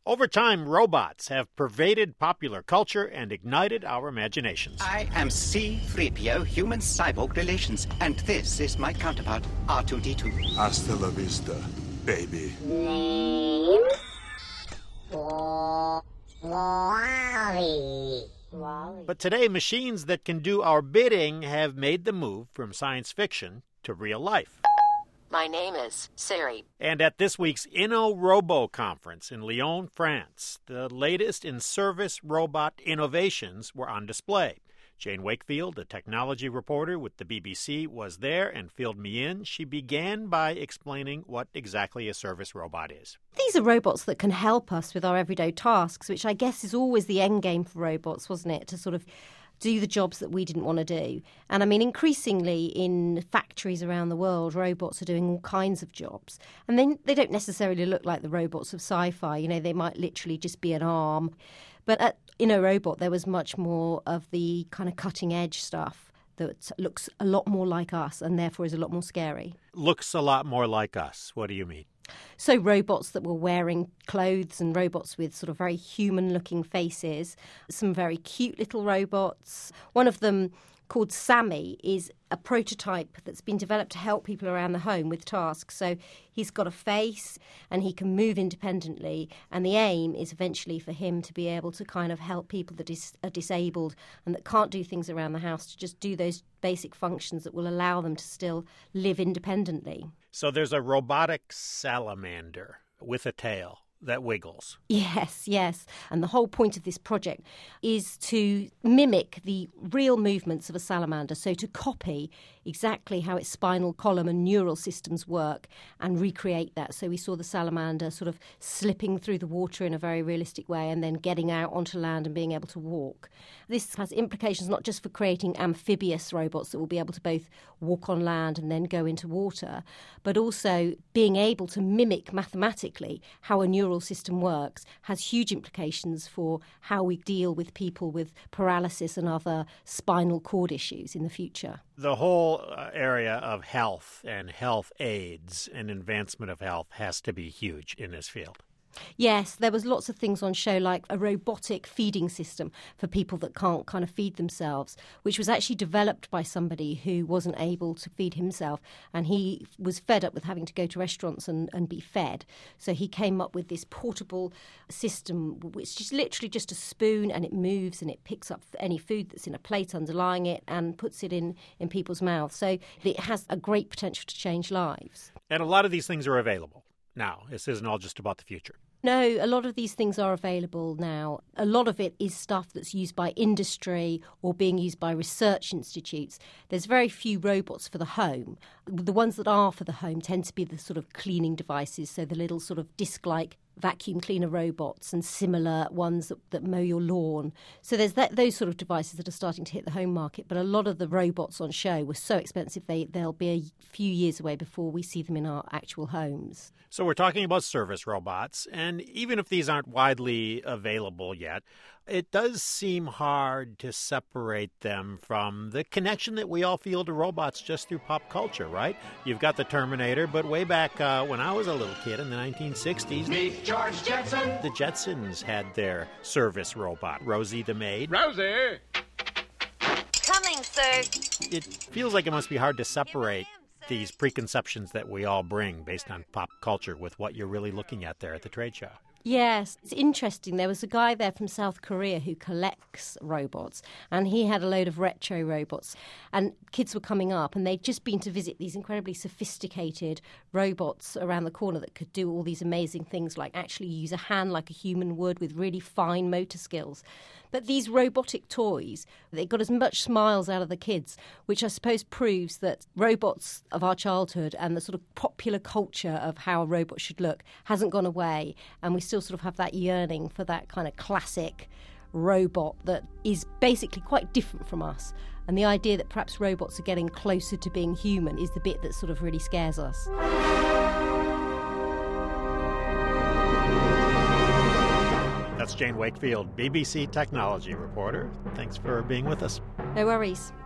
Over time, robots have pervaded popular culture and ignited our imaginations. I am C-3PO, Human Cyborg Relations, and this is my counterpart, R2-D2. Hasta la vista, baby. But today, machines that can do our bidding have made the move from science fiction to real life. My name is Siri. And at this week's InnoRobo conference in Lyon, France, the latest in service robot innovations were on display. Jane Wakefield, a technology reporter with the BBC, was there and filled me in. She began by explaining what exactly a service robot is. These are robots that can help us with our everyday tasks, which I guess is always the end game for robots, wasn't it? To sort of do the jobs that we didn't want to do. And I mean, increasingly in factories around the world, robots are doing all kinds of jobs. And then they don't necessarily look like the robots of sci-fi. You know, they might literally just be an arm. But at InnoRobot, there was much more of the kind of cutting edge stuff that looks a lot more like us and therefore is a lot more scary. Looks a lot more like us. What do you mean? So robots that were wearing clothes and robots with sort of very human-looking faces, some very cute little robots. One of them, called Sammy, is a prototype that's been developed to help people around the home with tasks. So he's got a face and he can move independently, and the aim is eventually for him to be able to kind of help people that are disabled and that can't do things around the house to just do those basic functions that will allow them to still live independently. So there's a robotic salamander with a tail that wiggles. Yes. And the whole point of this project is to mimic the real movements of a salamander, so to copy exactly how its spinal column and neural systems work and recreate that. So we saw the salamander sort of slipping through the water in a very realistic way and then getting out onto land and being able to walk. This has implications not just for creating amphibious robots that will be able to both walk on land and then go into water, but also being able to mimic mathematically how a neural system works has huge implications for how we deal with people with paralysis and other spinal cord issues in the future. The whole area of health and health aids and advancement of health has to be huge in this field. Yes, there was lots of things on show, like a robotic feeding system for people that can't kind of feed themselves, which was actually developed by somebody who wasn't able to feed himself, and he was fed up with having to go to restaurants and be fed. So he came up with this portable system, which is literally just a spoon, and it moves and it picks up any food that's in a plate underlying it and puts it in people's mouths. So it has a great potential to change lives. And a lot of these things are available now. This isn't all just about the future. No, a lot of these things are available now. A lot of it is stuff that's used by industry or being used by research institutes. There's very few robots for the home. The ones that are for the home tend to be the sort of cleaning devices, so the little sort of disc-like vacuum cleaner robots and similar ones that mow your lawn. So there's those sort of devices that are starting to hit the home market, but a lot of the robots on show were so expensive they'll be a few years away before we see them in our actual homes. So we're talking about service robots, and even if these aren't widely available yet, it does seem hard to separate them from the connection that we all feel to robots just through pop culture, right? You've got the Terminator, but way back when I was a little kid in the 1960s, Meet George Jetson. the Jetsons had their service robot, Rosie the maid. Rosie! Coming, sir. It feels like it must be hard to separate these preconceptions that we all bring based on pop culture with what you're really looking at there at the trade show. Yes, it's interesting. There was a guy there from South Korea who collects robots, and he had a load of retro robots. And kids were coming up, and they'd just been to visit these incredibly sophisticated robots around the corner that could do all these amazing things, like actually use a hand like a human would with really fine motor skills. But these robotic toys, they got as much smiles out of the kids, which I suppose proves that robots of our childhood and the sort of popular culture of how a robot should look hasn't gone away, and we still sort of have that yearning for that kind of classic robot that is basically quite different from us. And the idea that perhaps robots are getting closer to being human is the bit that sort of really scares us. That's Jane Wakefield, BBC technology reporter. Thanks for being with us. No worries.